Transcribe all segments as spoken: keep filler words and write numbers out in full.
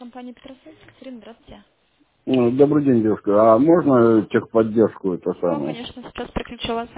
Компания Петросвет, Екатерина, здравствуйте. Ну, добрый день, девушка. А можно техподдержку это Да, самое? конечно, сейчас переключу вас.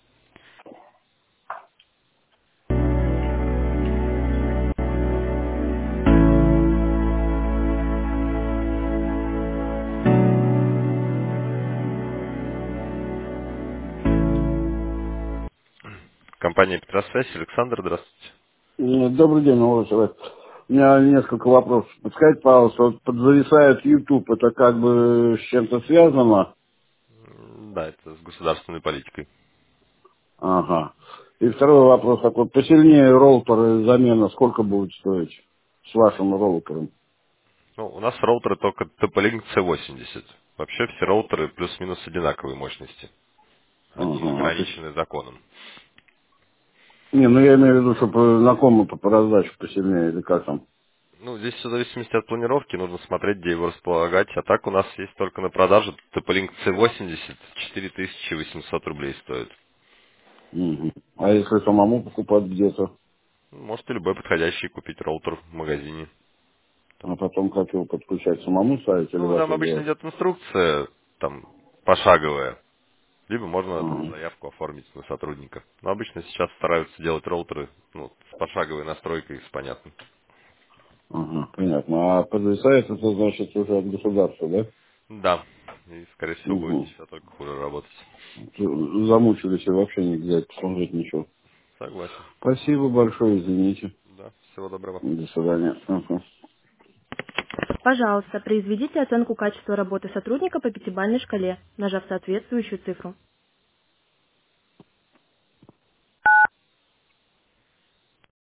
Компания Петросвязь, Александр, здравствуйте. Ну, добрый день, уважаемый. У меня несколько вопросов. Подскажите, пожалуйста, вот подзависает YouTube, это как бы с чем-то связано? М, Да, это с государственной политикой. Ага. И второй вопрос такой. Посильнее роутер и замена сколько будет стоить с вашим роутером? Ну, у нас роутеры только ти пи-Link си восемьдесят. Вообще все роутеры плюс-минус одинаковой мощности. Они Ага. А пос- ограничены законом. Не, ну я имею в виду, чтобы на комнату по раздаче посильнее, или как там? Ну, здесь все в зависимости от планировки, нужно смотреть, где его располагать. А так у нас есть только на продажу ти пи-Link си восемьдесят, четыре тысячи восемьсот рублей стоит. Мгм. А если самому покупать где-то, Можете любой подходящий купить роутер в магазине. а потом как его подключать, самому ставить или Ну, вас там обычно делать? идет инструкция, там, пошаговая. Либо можно там Ага. заявку оформить на сотрудника. Но обычно сейчас стараются делать роутеры, ну, с пошаговой настройкой, с понятным. Ага, понятно. А подвисает это значит уже от государства, да? Да. И, скорее всего, будет Угу. еще только хуже работать. Замучились и вообще не взять, посмотреть ничего. Согласен. Спасибо большое, извините. Да. Всего доброго. До свидания. Ага. Пожалуйста, произведите оценку качества работы сотрудника по пятибалльной шкале, нажав соответствующую цифру.